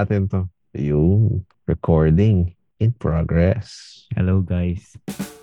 natin to. Yung recording in progress. Hello guys.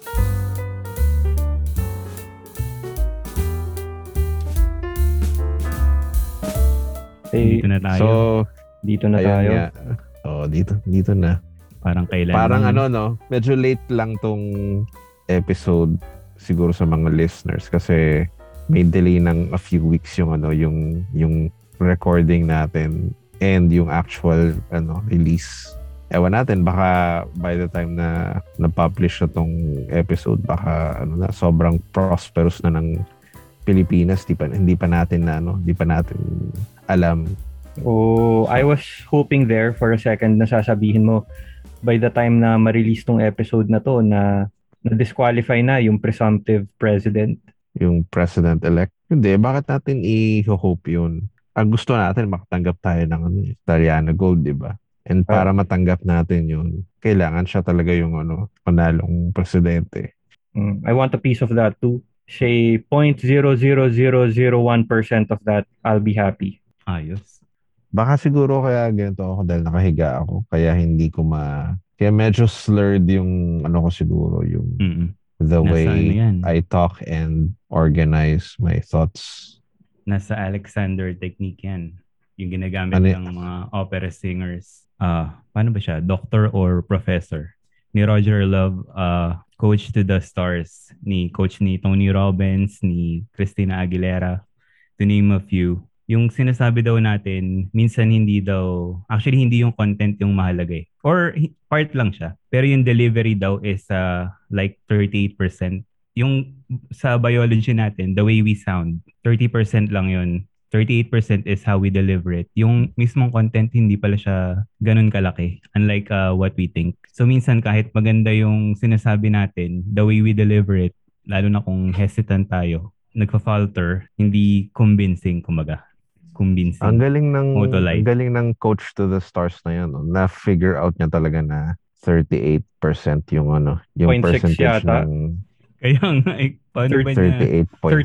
Dito na tayo. So, dito na ayun tayo. nga. Dito na. Parang kailan Parang lang. medyo late lang tong episode siguro sa mga listeners kasi may delay ng a few weeks yung recording natin and yung actual release. Ewan natin, baka by the time na na-publish na tong episode, baka sobrang prosperous na ng Pilipinas, hindi pa natin alam. Oh, I was hoping there for a second na sasabihin mo by the time na ma-release tong episode na to na disqualify na yung presumptive president. Yung president-elect. Hindi, bakit natin i-hope yun? Ang gusto natin, makatanggap tayo ng Italiana Gold, di ba? And para matanggap natin yun, kailangan siya talaga yung panalong presidente. I want a piece of that too. Say 0.00001% of that, I'll be happy. Ayos. Baka siguro kaya ganito ako dahil nakahiga ako. Kaya hindi ko Kaya medyo slurred yung ko siguro, yung the way I talk and organize my thoughts. Nasa Alexander technique yan. Yung ginagamit ng mga opera singers. Paano ba siya? Doctor or professor? Ni Roger Love, Coach to the Stars. Coach ni Tony Robbins, ni Christina Aguilera, to name a few. Yung sinasabi daw natin, minsan hindi yung content yung mahalaga eh. Or part lang siya. Pero yung delivery daw is like 38%. Yung sa biology natin, the way we sound, 30% lang yun. 38% is how we deliver it. Yung mismong content, hindi pala siya ganun kalaki. Unlike what we think. So minsan kahit maganda yung sinasabi natin, the way we deliver it, lalo na kung hesitant tayo, nagfa-falter, hindi convincing kumbaga. Convincing. Ang galing ng Coach to the Stars na yun. Na-figure out niya talaga na 38% yung yung percentage ng... Kaya nga, paano ba niya?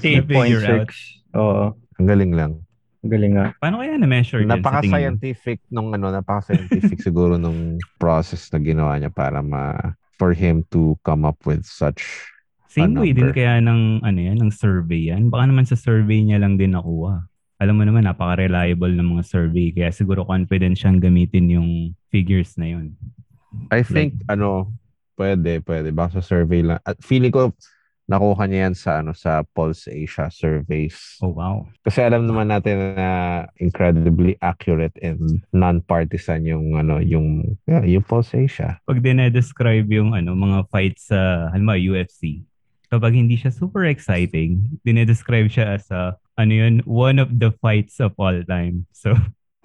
38.6. Oo. Ang galing lang. Ang galing nga. Paano kaya na-measure din sa tingin mo? Napaka-scientific siguro nung process na ginawa niya para for him to come up with such same way din kaya ng survey yan. Baka naman sa survey niya lang din nakuha. Alam mo naman, napaka-reliable ng mga survey. Kaya siguro confident siyang gamitin yung figures na yun. I think, pwede. Baka sa survey lang. At feeling ko, nakuha niya yan sa Pulse Asia surveys. Oh, wow. Kasi alam naman natin na incredibly accurate and non-partisan yung Pulse Asia. Pag dinedescribe yung mga fights sa UFC, kapag hindi siya super exciting, dinedescribe siya as one of the fights of all time. So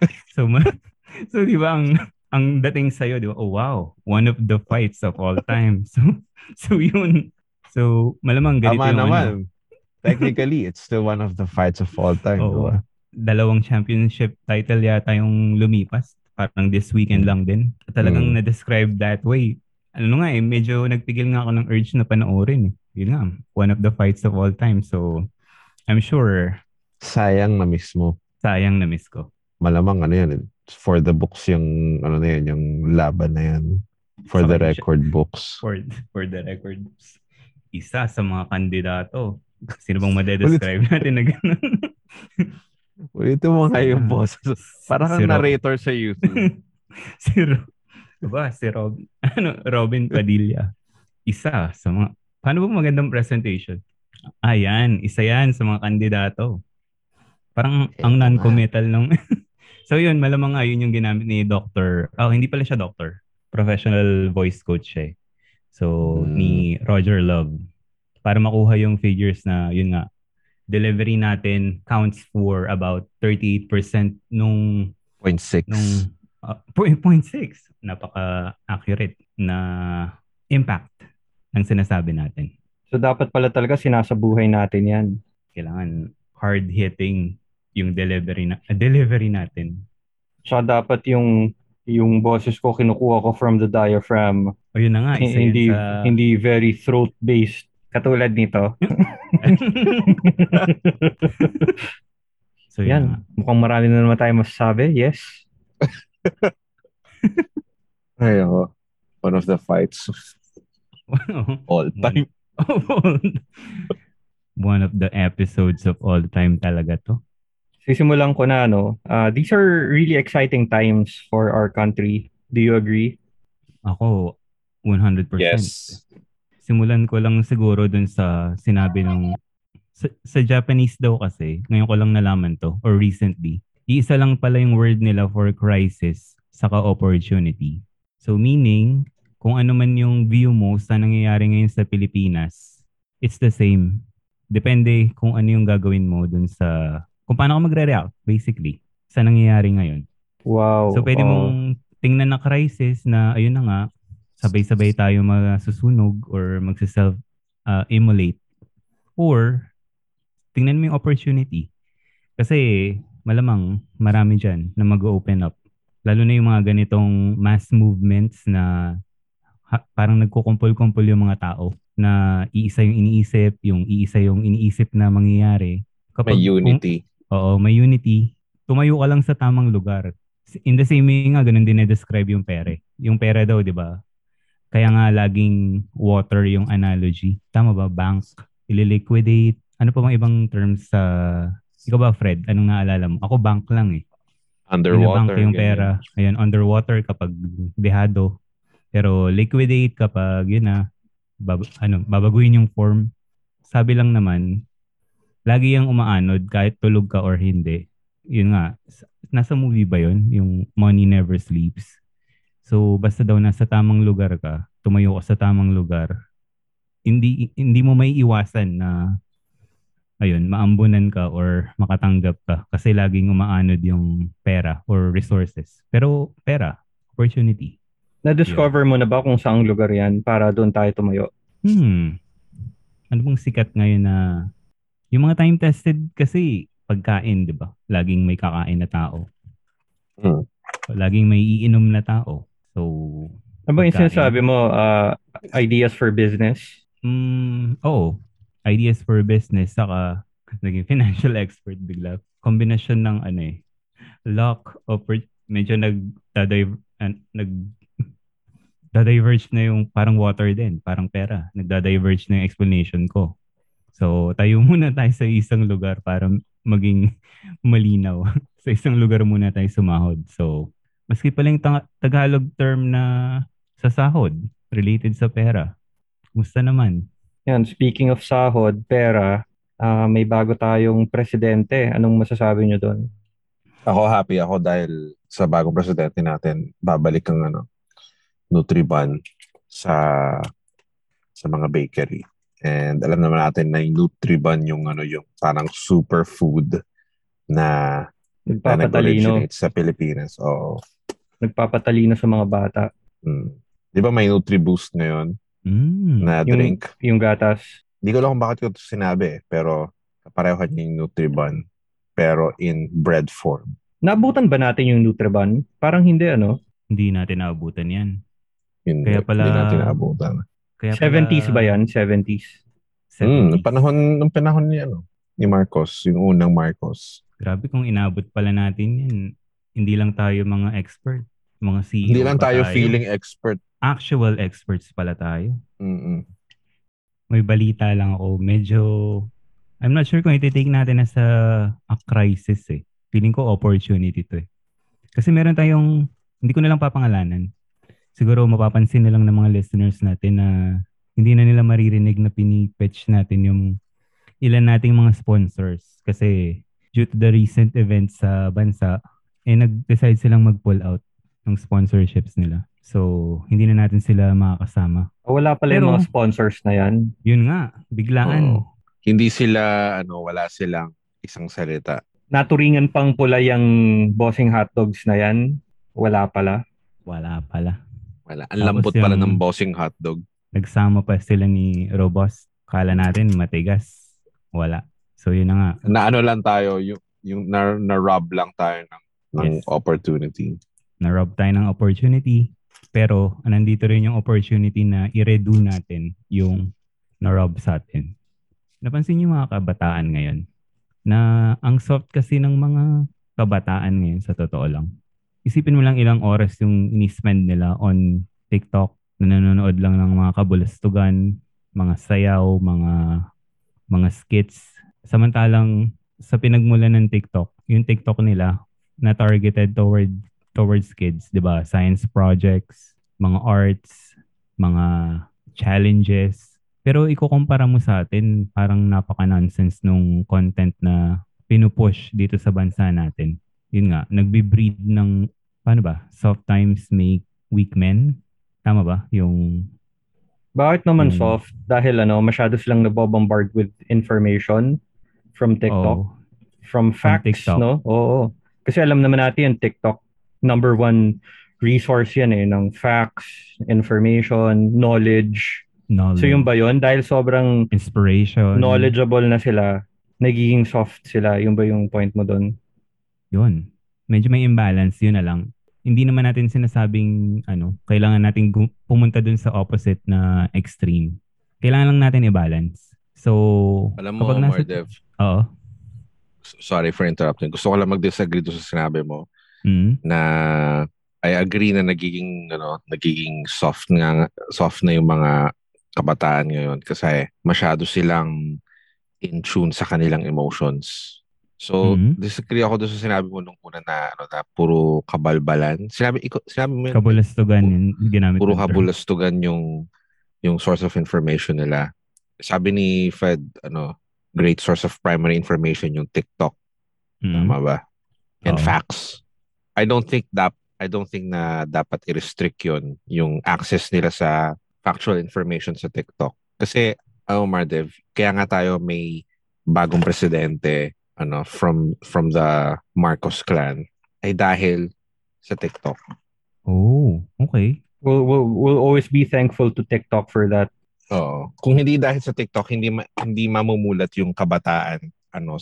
di ba ang dating sa'yo, di ba? Oh wow, one of the fights of all time. So yun. So malamang ganito Tama yung naman. Technically, it's still one of the fights of all time. Oo. Diba? 2 championship title yata yung lumipas. Parang this weekend lang din. Talagang na-describe that way. Medyo nagpigil nga ako ng urge na panoorin. Yun nga, one of the fights of all time. So, I'm sure. Sayang na miss mo. Sayang na miss ko. Malamang yan. For the books yung yung laban na yan. For the record books. For the record books. Isa sa mga kandidato. Sino bang madedescribe natin na gano'n? Ulitin mo nga yung boss. Parang kang narrator sa YouTube. si Robin Padilla. Isa sa mga... Paano ba magandang presentation? Yan. Isa yan sa mga kandidato. Parang ang non-committal nung... So yun, malamang yun yung ginamit ni Dr. Hindi pala siya doctor. Professional voice coach siya. So, ni Roger Love. Para makuha yung figures na, yun nga, delivery natin counts for about 38% nung... 0.6. 0.6. Napaka-accurate na impact ng sinasabi natin. So, dapat pala talaga sinasabuhay natin yan. Kailangan hard-hitting yung delivery natin. So, dapat yung boses ko kinukuha ko from the diaphragm. O yun na nga. Hindi very throat-based. Katulad nito. So yan. Mukhang marami na naman tayo masasabi. Yes. Ay, ako. One of the fights of all one, time. one of the episodes of all time talaga to. Sisimulan ko na, these are really exciting times for our country. Do you agree? Ako, 100%. Yes. Simulan ko lang siguro dun sa sinabi nung sa Japanese daw kasi, ngayon ko lang nalaman to or recently, iisa lang pala yung word nila for crisis saka opportunity. So meaning, kung ano man yung view mo sa nangyayari ngayon sa Pilipinas, it's the same. Depende kung ano yung gagawin mo dun sa, kung paano ka magre-react basically sa nangyayari ngayon. Wow. So pwede mong tingnan na crisis na ayun na nga, sabay-sabay tayo masusunog or magse-self-immolate. Or tingnan mo yung opportunity. Kasi malamang marami dyan na mag-open up. Lalo na yung mga ganitong mass movements na parang nagkukumpul-kumpul yung mga tao na iisa yung iniisip na mangyayari. May unity. Oo, may unity. Tumayo ka lang sa tamang lugar. In the same way nga, ganun din na-describe yung pere. Yung pera daw, di ba? Kaya nga laging water yung analogy. Tama ba? Bank, ililiquidate. Ano pa bang ibang terms sa... Ikaw ba, Fred? Anong naalala mo? Ako bank lang eh. Underwater. Binabank yung pera. Ayan, underwater kapag dehado. Pero liquidate kapag yun na, babaguhin yung form. Sabi lang naman, lagi yung umaanod kahit tulog ka or hindi. Yun nga, nasa movie ba yun? Yung Money Never Sleeps. So, basta daw nasa tamang lugar ka, tumayo ka sa tamang lugar, hindi mo may iwasan na ayun, maambunan ka or makatanggap ka kasi laging umaanod yung pera or resources. Pero pera, opportunity. Na-discover mo na ba kung saang lugar yan para doon tayo tumayo? Ano bang sikat ngayon na yung mga time-tested kasi pagkain, di ba? Laging may kakain na tao. Laging may iinom na tao. So, ano ba yung sinasabi mo? Ideas for business? Oo. Ideas for business saka naging financial expert bigla. Kombinasyon ng luck, medyo nagda-diverge na yung parang water din, parang pera. Nagda-diverge na yung explanation ko. So, tayo muna tayo sa isang lugar para maging malinaw. Sa isang lugar muna tayo sumahod. So, maski pala yung Tagalog term na sa sahod, related sa pera. Kumusta naman? Yan, speaking of sahod, pera, may bago tayong presidente. Anong masasabi nyo doon? Ako happy ako dahil sa bagong presidente natin, babalik ang Nutriban sa mga bakery. And alam naman natin na yung Nutriban yung parang superfood na nag-originate sa Pilipinas. Oo. Nagpapatalino sa mga bata. Di ba may NutriBoost ngayon na drink? Yung gatas. Hindi ko lang kung bakit ko ito sinabi pero kapareho yung Nutriban pero in bread form. Naabutan ba natin yung Nutriban? Parang hindi, Hindi natin naabutan yan. Hindi natin naabutan. 70s ba yan? 70s? 70s. Nung panahon ni Marcos, yung unang Marcos. Grabe kung inabot pala natin yan. Hindi lang tayo mga expert. Mga CEO Hindi lang tayo feeling expert. Actual experts pala tayo. May balita lang ako. Medyo, I'm not sure kung iti-take natin as a crisis eh. Feeling ko opportunity to eh. Kasi meron tayong, hindi ko na lang papangalanan. Siguro mapapansin na lang ng mga listeners natin na hindi na nila maririnig na pinipitch natin yung ilan nating mga sponsors. Kasi due to the recent events sa bansa, nag-decide silang mag-pull out ng sponsorships nila. So, hindi na natin sila makakasama. Wala pala yung mga sponsors na yan? Yun nga, biglaan. Hindi sila, wala silang isang salita. Naturingan pang pula yung bossing hotdogs na yan? Wala pala? Wala pala. Wala. Ang lambot pala ng bossing hotdog. Nagsama pa sila ni Robust. Kala natin matigas. Wala. So, yun na nga. Na lang tayo, yung na-rob lang tayo ng opportunity. Na-rob tayo ng opportunity. Pero, nandito rin yung opportunity na i-redo natin yung na-rob sa atin. Napansin niyo mga kabataan ngayon na ang soft kasi ng mga kabataan ngayon sa totoo lang. isipin mo lang ilang oras yung ini-spend nila on TikTok na nanonood lang ng mga kabulastugan, mga sayaw, mga skits. Samantalang sa pinagmulan ng TikTok, yung TikTok nila na targeted towards kids, 'di ba? Science projects, mga arts, mga challenges. Pero ikukumpara mo sa atin, parang napaka-nonsense nung content na pinupush dito sa bansa natin. Yun nga, nagbi-breed ng, paano ba? Soft times make weak men. Tama ba? Bakit naman Yung, soft? Dahil masyado silang nabobombard with information from TikTok, oh, from from facts, TikTok. no? Oo. Kasi alam naman natin yung TikTok, number one resource yan ng facts, information, knowledge. So yung ba yun? Knowledge, Dahil sobrang inspiration, knowledgeable na sila, nagiging soft sila. Yung ba yung point mo doon? yun. Medyo may imbalance, yun na lang. Hindi naman natin sinasabing, kailangan natin pumunta dun sa opposite na extreme. Kailangan lang natin i-balance. So, Alam mo, kapag nasa... Mardev, Oo. sorry for interrupting. Gusto ko lang mag-disagree doon sa sinabi mo Mm. na I agree na nagiging soft na yung mga kabataan ngayon kasi masyado silang in tune sa kanilang emotions. So, Mm. disagree ako doon sa sinabi mo nung una na puro kabalbalan. Sinabi mo yun, Kabulastugan yung ginamit puro ng term. kabulastugan yung source of information nila. Sabi ni Fed, great source of primary information yung TikTok. Mm. Tama ba? And Oo. facts. I don't think na dapat i-restrict yun, yung access nila sa factual information sa TikTok. Kasi, Mardev, kaya nga tayo may bagong presidente from the Marcos clan ay dahil sa TikTok. Oh, okay. We'll always be thankful to TikTok for that. Oo. Kung hindi dahil sa TikTok, hindi mamumulat yung kabataan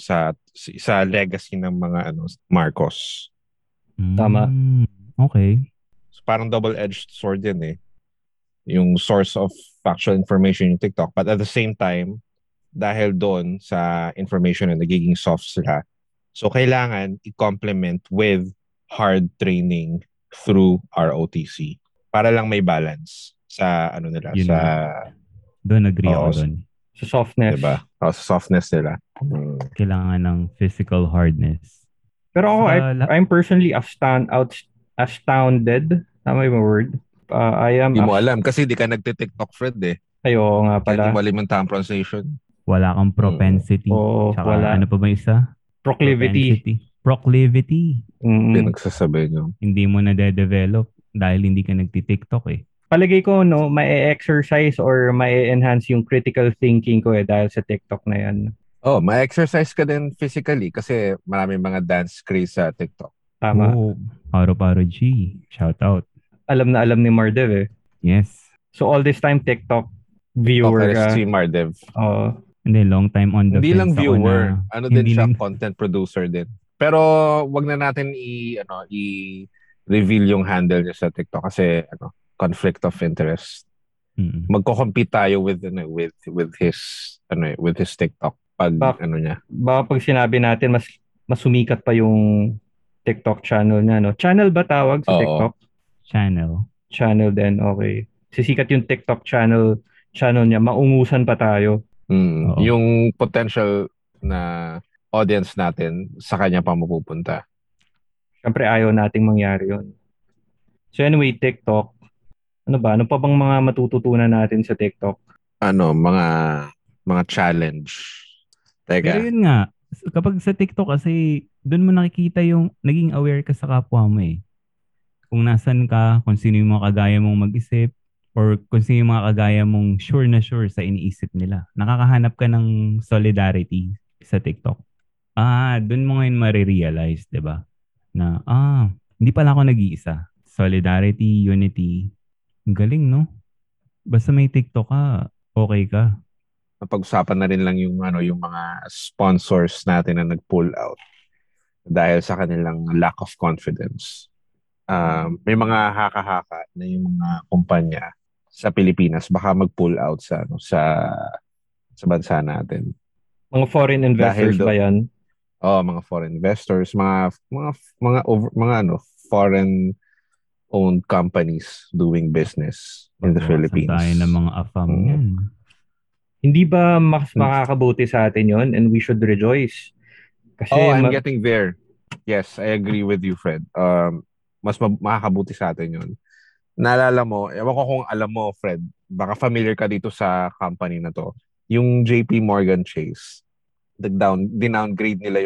sa legacy ng mga Marcos. Tama. Okay. So, parang double-edged sword din eh. Yung source of factual information yung TikTok. But at the same time, dahil doon sa information na nagiging soft sila, so kailangan i-complement with hard training through ROTC para lang may balance sa nila, Yun sa nga. Doon agree ako Oo, doon. Sa softness. diba? Sa softness nila. Kailangan ng physical hardness. Pero ako, Saka I'm personally astounded. Tama yung word. I am Hindi mo alam kasi di ka nagte-TikTok, Fred eh. Ayo nga Kaya di pala. mo alam yung tamang pronunciation. wala kang propensity. Oo, Tsaka wala. ano pa ba isa? Proclivity. Proclivity. Pinagsasabi nyo. Hindi mo na-develop dahil hindi ka nagti-TikTok eh. Palagay ko, ma-exercise or ma-enhance yung critical thinking ko dahil sa TikTok na yan. Oh, ma-exercise ka din physically kasi maraming mga dance craze sa TikTok. Tama. Oh, Paro G. Shout out. Alam na alam ni Mardev eh. Yes. So all this time TikTok viewer ka. Streamer, Dev. Oo. Hindi, long time on the Hindi fence lang ako viewer. na Din siya, content producer din. Pero wag na natin i-reveal yung handle niya sa TikTok kasi conflict of interest. Magko-compete tayo with his TikTok pag niya. Baka pag sinabi natin mas sumikat pa yung TikTok channel niya, no? Channel ba tawag sa TikTok? Channel din, okay. Sisikat yung TikTok channel niya, maungusan pa tayo. Yung potential na audience natin sa kanya pa mapupunta. Siyempre ayaw nating mangyari yun. So anyway, TikTok, ano pa bang mga matututunan natin sa TikTok? Mga challenge. Teka. Pero yun nga, kapag sa TikTok kasi, doon mo nakikita yung naging aware ka sa kapwa mo eh. Kung nasan ka, kung sino yung mga kagaya mong mag-isip, or kung sino yung mga kagaya mong sure na sure sa iniisip nila. Nakakahanap ka ng solidarity sa TikTok. Doon mo ngayon marirealize, di ba? Na, hindi pala ako nag-iisa. Solidarity, unity. Ang galing, no? Basta may TikTok ka, okay ka. Napag-usapan na rin lang yung mga sponsors natin na nag-pull out dahil sa kanilang lack of confidence. May mga haka-haka na yung mga kumpanya sa Pilipinas baka mag-pull out sa bansa natin. Mga foreign investors ba yan? Mga foreign investors, mga foreign-owned companies doing business in the Babawasan Philippines. tayo ng mga afam Mm. yan. Hindi ba mas makakabuti sa atin yon and we should rejoice? Kasi I'm getting there. Yes, I agree with you, Fred. Mas makakabuti sa atin yun. Naalala mo, ewan ko kung alam mo, Fred, baka familiar ka dito sa company na to. Yung JP Morgan Chase, dinowngrade nila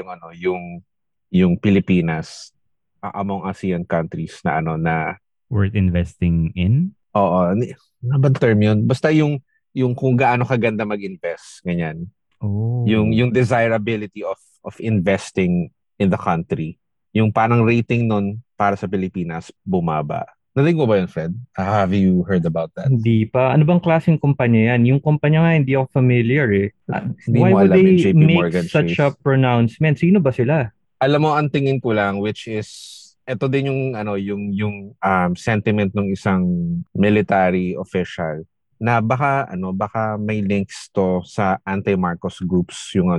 yung Pilipinas among ASEAN countries na Worth investing in? oo, ano ba term yun? Basta yung kung gaano kaganda mag-invest, ganyan. Oh. Yung desirability of investing in the country. Yung parang rating nun para sa Pilipinas bumaba. Narinig mo ba yun, Fred? Have you heard about that? Hindi pa. Ano bang klaseng kumpanya yan? Yung kumpanya nga hindi ako familiar eh. Hindi Why mo would alam yung they JP make Morgan such Chase. a pronouncement? Sino ba sila? Alam mo, ang tingin ko lang, which is, ito din yung sentiment ng isang military official na baka may links to sa anti-Marcos groups yung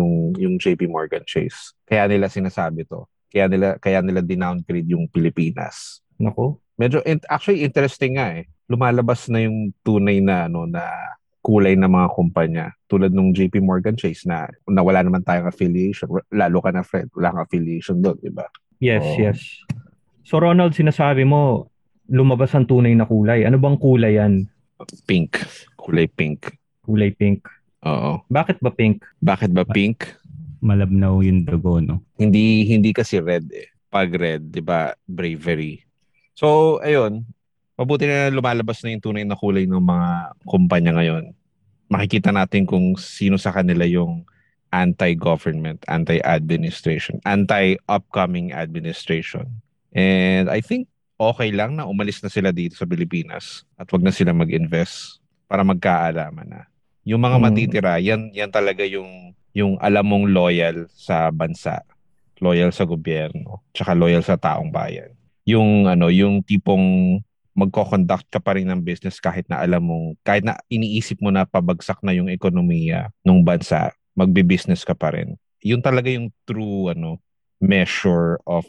JP Morgan Chase. Kaya nila sinasabi to. Kaya nila dinowngrade yung Pilipinas. Nako. Medyo actually interesting nga eh. Lumalabas na yung tunay na na kulay ng mga kumpanya tulad nung JP Morgan Chase na wala naman tayong affiliation. Lalo ka na, Fred, wala kang affiliation doon, di ba? Yes, Oh. yes. So Ronald, sinasabi mo lumabas ang tunay na kulay. Ano bang kulay yan? Pink. Kulay pink. Kulay pink. Oo. Bakit ba pink? Bakit ba pink? Malabnaw yung dugo, no? Hindi kasi red eh. Pag red, 'di ba? Bravery. So, ayun. Mabuti na lumalabas na yung tunay na kulay ng mga kumpanya ngayon. Makikita natin kung sino sa kanila yung anti-government, anti-administration, anti-upcoming administration. And I think okay lang na umalis na sila dito sa Pilipinas at wag na sila mag-invest para magkaalaman na. Yung mga matitira, yan talaga yung alam mong loyal sa bansa, loyal sa gobyerno, tsaka loyal sa taong bayan. Yung tipong magko-conduct ka pa rin ng business kahit na iniisip mo na pabagsak na yung ekonomiya ng bansa, magbe-business ka pa rin. Yun talaga yung true measure of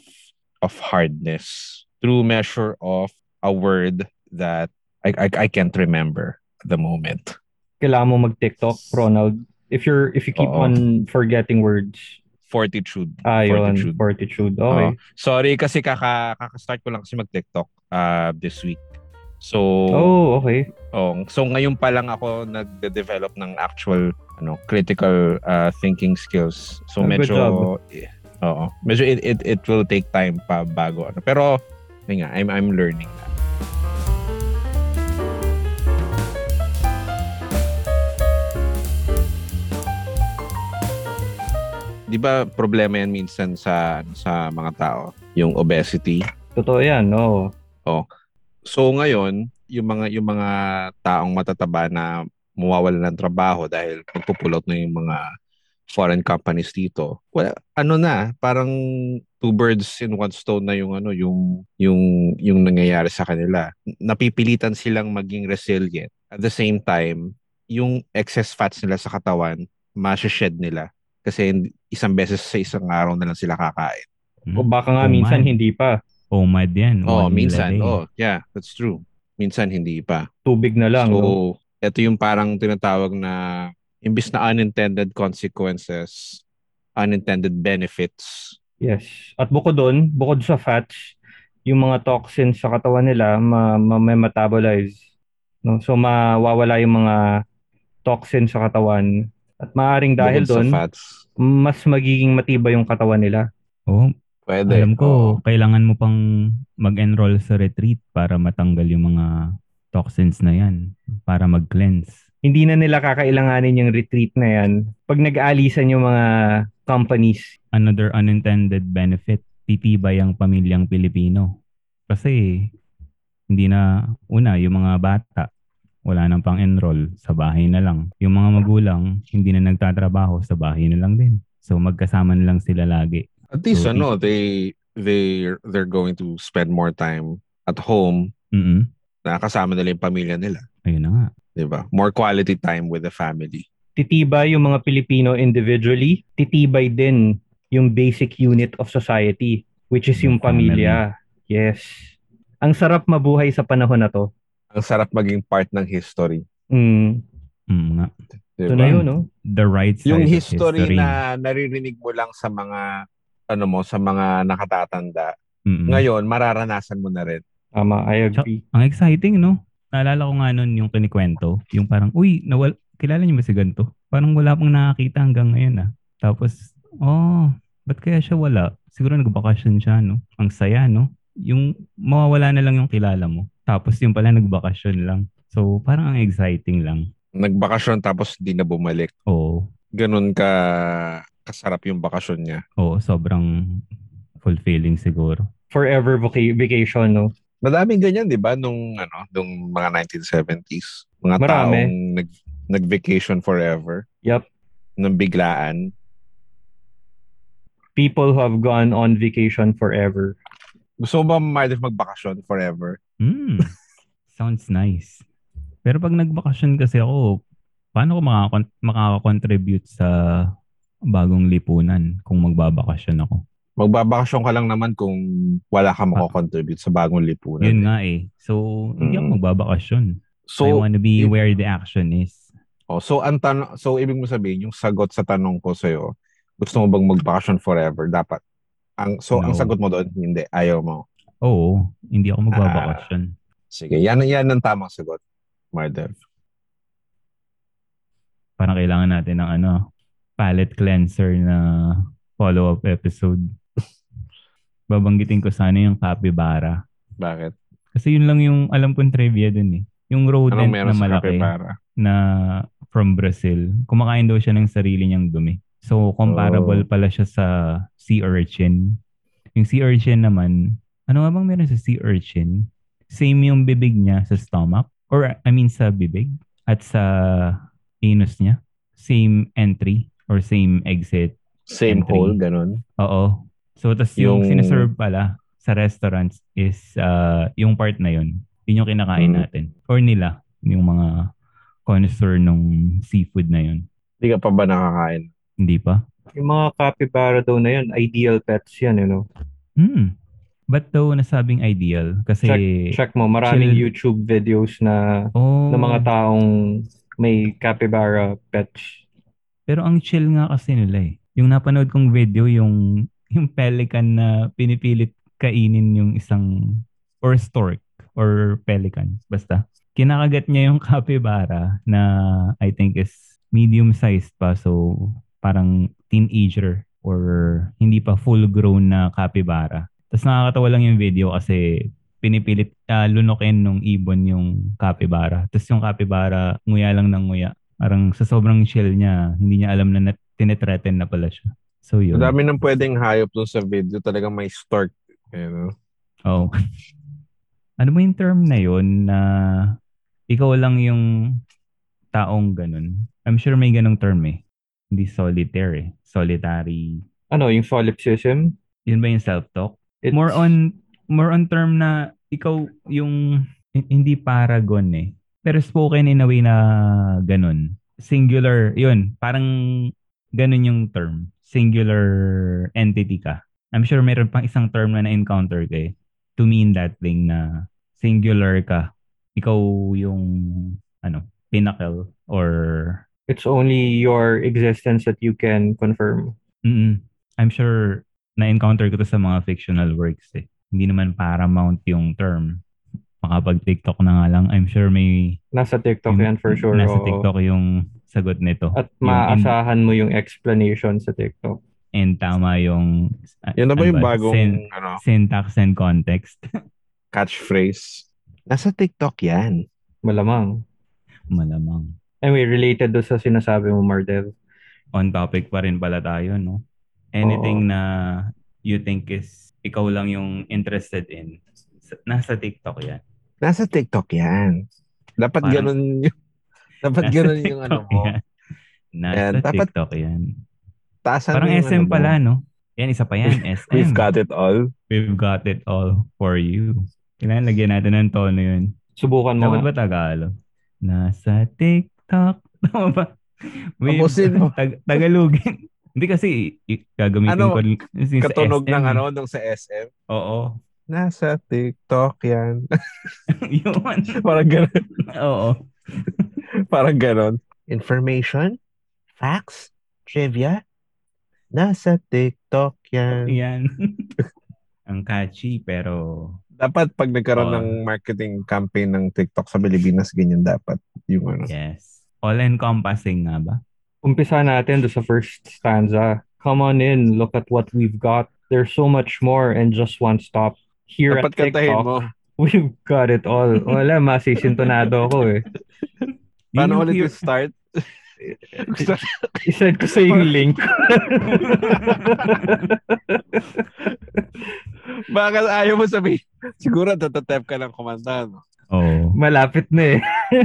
hardness. True measure of a word that I can't remember at the moment. Kailangan mo mag-TikTok, Ronald. If you keep on forgetting words. Fortitude. Yun. Fortitude. Okay. Sorry kasi kaka-start ko lang kasi mag-TikTok this week. So okay. So ngayon pa lang ako nagde-develop ng actual critical thinking skills. So Good job. Medyo it will take time pa bago pero yun nga, I'm learning na. Di ba problema yan minsan sa mga tao, yung obesity? Totoo yan, no. So ngayon, yung mga taong matataba na mawawalan ng trabaho dahil magpupulot na yung mga foreign companies dito. Well, parang two birds in one stone na yung nangyayari sa kanila. Napipilitan silang maging resilient. At the same time, yung excess fats nila sa katawan, ma-shed nila. Kasi isang beses sa isang araw na lang sila kakain. O baka nga minsan hindi pa. OMAD yan. Minsan. Yeah, that's true. Minsan hindi pa. Tubig na lang. So, ito yung parang tinatawag na imbis na unintended consequences, unintended benefits. Yes. At bukod sa fats, yung mga toxins sa katawan nila metabolize. No? So mawawala yung mga toxins sa katawan. At maaaring dahil doon, mas magiging matibay yung katawan nila. Pwede. Alam ko, kailangan mo pang mag-enroll sa retreat para matanggal yung mga toxins na yan. Para mag-cleanse. Hindi na nila kakailanganin yung retreat na yan. Pag nag-aalisan yung mga companies. Another unintended benefit, titibay ang pamilyang Pilipino. Kasi, hindi na, yung mga bata, wala nang pang-enroll, sa bahay na lang. Yung mga magulang, hindi na nagtatrabaho, sa bahay na lang din. So, magkasama na lang sila lagi. At least, they're going to spend more time at home. Nakasama nila yung pamilya nila. Ayun na nga. Diba? More quality time with the family. Titibay yung mga Pilipino individually, titibay din yung basic unit of society, which is yung pamilya. Yes. Ang sarap mabuhay sa panahon na to. Ang sarap maging part ng history. Mm. Nga. Ito na Diba? yun, no? The right side Yung of history history. na naririnig mo lang sa mga sa mga nakatatanda, Mm-mm. ngayon mararanasan mo na rin. Tama, I agree. Ang exciting, no? Naalala ko nga nun yung kinikwento. Yung parang, uy, kilala niyo ba si ganito? Parang wala pang nakakita hanggang ngayon, ah. Tapos, ba't kaya siya wala? Siguro nagbakasyon siya, no? Ang saya, no? Yung mawawala na lang yung kilala mo. Tapos yung pala nagbakasyon lang. So, parang ang exciting lang. Nagbakasyon tapos di na bumalik. Oo. Ganun kasarap yung bakasyon niya. Oo, sobrang fulfilling siguro. Forever vacation, no? Madaming ganyan, 'di ba, nung mga 1970s. Mga Marami. taong nag-vacation forever. Yup. Nang biglaan. People who have gone on vacation forever. Gusto mo ba magbakasyon forever? Sounds nice. Pero pag nagbakasyon kasi ako, paano ko makaka-contribute sa bagong lipunan kung magbabakasyon ako? Magbabakasyon ka lang naman kung wala ka mako-contribute sa bagong lipunan. Yun nga eh. So, hindi ako magbabakasyon. So, I wanna be where the action is. So ibig mo sabihin, yung sagot sa tanong ko sa'yo, gusto mo bang magbakasyon forever? Dapat. Ang sagot mo doon, hindi. Ayaw mo. Oo. Hindi ako magbabakasyon. Sige. Yan ang tamang sagot, Mardev. Parang kailangan natin ng palate cleanser na follow-up episode. Babanggitin ko sana yung capybara. Bakit? Kasi yun lang yung alam kong trivia dun eh. Yung rodent na malaki na from Brazil, kumakain daw siya ng sarili niyang dumi. So, comparable pala siya sa sea urchin. Yung sea urchin naman, ano nga bang meron sa sea urchin? Same yung bibig niya sa stomach, or sa bibig at sa anus niya. Same entry or same exit. Same entry. hole, ganun. Oo. So, tas yung sinaserve pala sa restaurants is yung part na yun. Yun yung kinakain natin. Or nila, yung mga connoisseur nung seafood na yun. Hindi ka pa ba nakakain? Hindi pa. Yung mga capybara daw na yun, ideal pets yan, you know? Ba't daw nasabing ideal? Kasi check mo, maraming YouTube videos na ng mga taong may capybara pets. Pero ang chill nga kasi nila eh. Yung napanood kong video, yung pelican na pinipilit kainin yung isang, or stork, or pelican, basta. Kinakagat niya yung capybara na I think is medium-sized pa, so parang teenager or hindi pa full-grown na capybara. Tapos nakakatawa lang yung video kasi pinipilit lunokin nung ibon yung capybara. Tapos yung capybara, nguya lang ng nguya. Parang sa sobrang chill niya, hindi niya alam na tinetreaten na pala siya. So yun. Madami nang pwedeng hayop dun sa video. Talagang may stork. Oh. Ano mo yung term na yun na ikaw lang yung taong ganun? I'm sure may ganung term eh. Hindi solitaire eh. Solitary. Ano, yung solipsism? Yun ba yung self-talk? More on term na ikaw yung hindi paragon eh. Pero spoken in a way na ganun. Singular, yun. Parang ganun yung term. Singular entity ka. I'm sure meron pang isang term na na-encounter ka eh. To mean that thing na singular ka. Ikaw yung pinnacle or... It's only your existence that you can confirm. I'm sure na-encounter ko to sa mga fictional works eh. Hindi naman paramount yung term. Makapag-TikTok na nga lang, I'm sure may... Nasa TikTok yan for sure. Nasa TikTok yung sagot nito. At maaasahan mo yung explanation sa TikTok. And tama yung... Yan na ba yung bagong... syntax and context? Catchphrase. Nasa TikTok yan. Malamang. Anyway, related do sa sinasabi mo, Mardev. On topic pa rin pala tayo, no? Anything na you think is ikaw lang yung interested in, nasa TikTok yan. Nasa TikTok yan. Dapat ganun yung... Dapat ganun yung ano mo. Yan. Nasa TikTok yan. Parang SM pala, no? Yan, isa pa yan. SM. We've got it all. We've got it all for you. Kailangan lagyan natin ng tono yun. Subukan mo. Dapat ba Tagalog? Nasa TikTok. Tama ba? Tapusin mo. Tagalogin. Hindi kasi gagamitin ko katunog sa SM. ng nung sa SM. Oo. Nasa TikTok yan. Yun. Parang gano'n. Oo. Parang gano'n. Information? Facts? Trivia? Nasa TikTok yan. Yan. Ang catchy pero Dapat pag nagkaroon ng all. marketing campaign ng TikTok sa Pilipinas, ganyan dapat. Yung ano. Yes. All-encompassing nga ba? Umpisa natin do sa first stanza. Come on in, look at what we've got. There's so much more and just one stop. Here Dapat at kantahin TikTok, mo. we've got it all. Wala, masisintonado ako eh. Yun Paano yung ulit pure... yung start? Gusto- Isend ko sa yung link. Bakit ayaw mo sabihin? Siguro tatatap ka ng kumanta, no? Oo. Malapit na eh.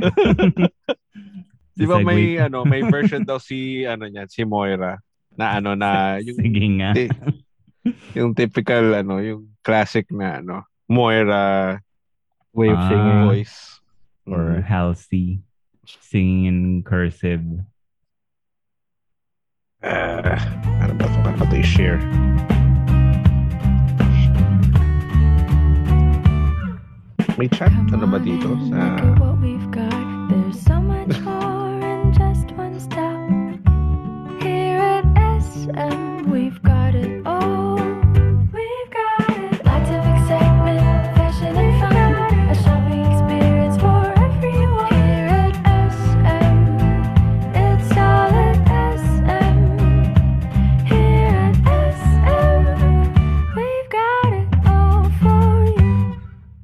Di ba may Segue. may version daw si niyan, si Moira na na yung Sige nga. yung typical yung classic na Moira Way of singing. voice. Or Halsey singing in cursive. Ano ba ito i-share? May chat ano ba dito sa Look at what we've got. There's so much more in just one stop. Here at SM, we've got it all. We've got it. Lots of excitement, fashion and fun. A shopping experience for everyone. Here at SM, it's all at SM. Here at SM, we've got it all for you.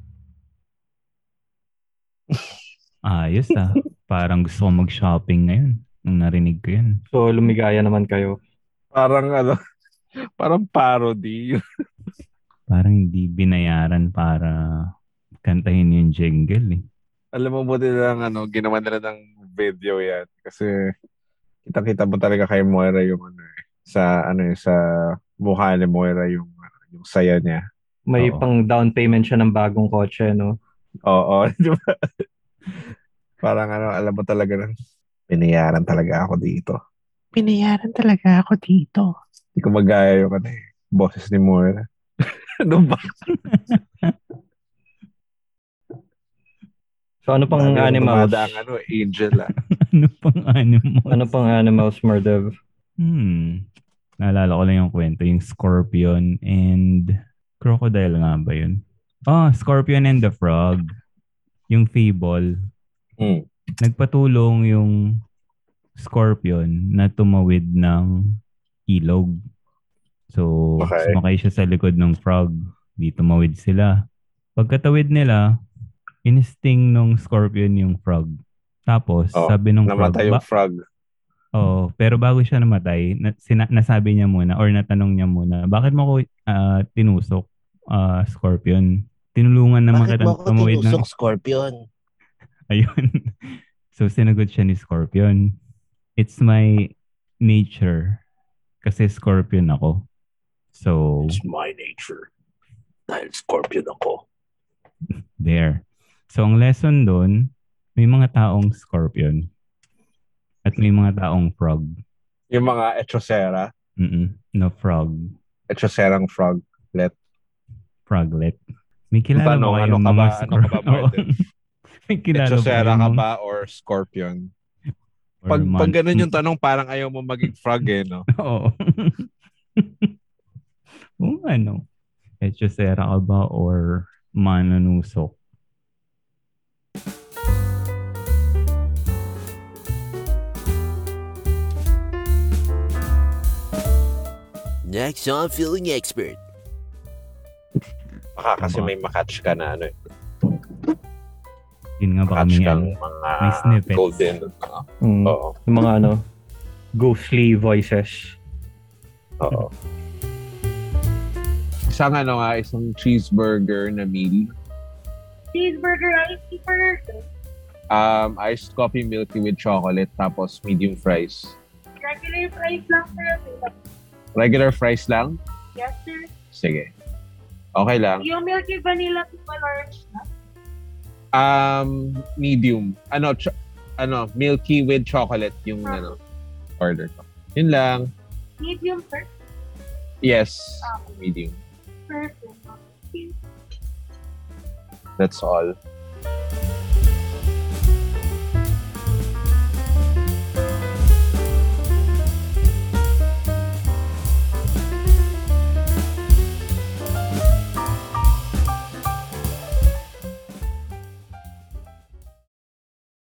Ayos ah. Parang gusto ko mag-shopping ngayon. Nung narinig ko yun. So, lumigaya naman kayo. parang parang parody. Parang hindi binayaran para kantahin yung jingle eh. Alam mo buti lang ginawa nila ng video yan kasi kita-kita mo talaga kay Moira yung sa sa mukha ni Moira yung saya niya. May Oo. pang down payment siya ng bagong kotse, no? Oo, di ba? Parang alam mo talaga na binayaran talaga ako dito. Binayaran talaga ako dito. Hindi ko magaya yung boses ni Moira. Ano ba? So, ano pang Dami yung animals? dumadaang angel Ano pang animals? Ano pang animals, Merdev? Naalala ko lang yung kwento. Yung scorpion and crocodile nga ba yun? Scorpion and the frog. Yung fable. Nagpatulong yung scorpion na tumawid ng ilog. So, Okay. sumakay siya sa likod ng frog. Di tumawid sila. Pagkatawid nila, inisting nung scorpion yung frog. Tapos, sabi nung frog, namatay yung frog. pero bago siya namatay, nasabi niya muna or natanong niya muna, bakit mo ko tinusok, scorpion? Tinulungan naman Bakit kita mo ako tumawid ng... tinusok, Scorpion? Ayun. So, sinagot siya ni Scorpion. It's my nature. Kasi Scorpion ako. So, It's my nature. Dahil Scorpion ako. there. So, ang lesson doon, may mga taong Scorpion. At may mga taong frog. Yung mga Echosera. No frog. Echoserang frog. Froglet. May kilala Tanong, ba ano kayong ka mga ba, Martin? May kilala Echosera kayong ka mga- ba or scorpion? or Pag ganun yung tanong, parang ayaw mo maging frog no? Oo. Kung ano, Echosera ka ba or mananusok? Next on Feeling Expert. Baka kasi Tama. may makatch ka na Yun nga ba makatch kami kang yan? mga may snippets. golden. Oo. Yung mga ghostly voices. Oo. Isang cheeseburger na meal. Cheeseburger, iced burger, Iced coffee milky with chocolate tapos medium fries. regular fries lang sir. Regular fries lang? Yes sir. Sige. Okay lang. Yung milky vanilla pa large na. Medium. Milky with chocolate yung order ko. Yun lang. Medium sir. Yes, medium. Perfect. Okay. That's all.